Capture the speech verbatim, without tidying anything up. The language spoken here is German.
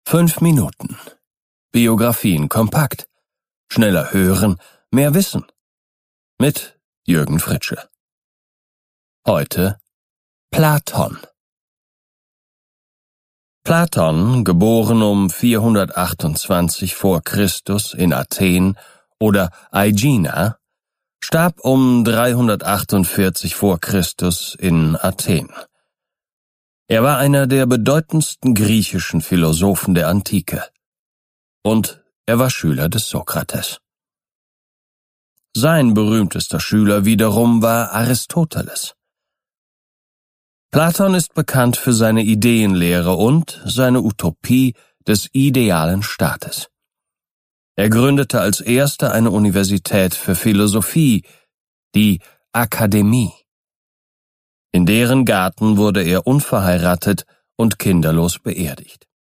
Fünf Minuten. Biografien kompakt. Schneller hören, mehr wissen. Mit Jürgen Fritsche. Heute Platon. Platon, geboren um vierhundertachtundzwanzig vor Christus in Athen oder Aegina, starb um dreihundertachtundvierzig vor Christus in Athen. Er war einer der bedeutendsten griechischen Philosophen der Antike. Und er war Schüler des Sokrates. Sein berühmtester Schüler wiederum war Aristoteles. Platon ist bekannt für seine Ideenlehre und seine Utopie des idealen Staates. Er gründete als erster eine Universität für Philosophie, die Akademie. In deren Garten wurde er unverheiratet und kinderlos beerdigt.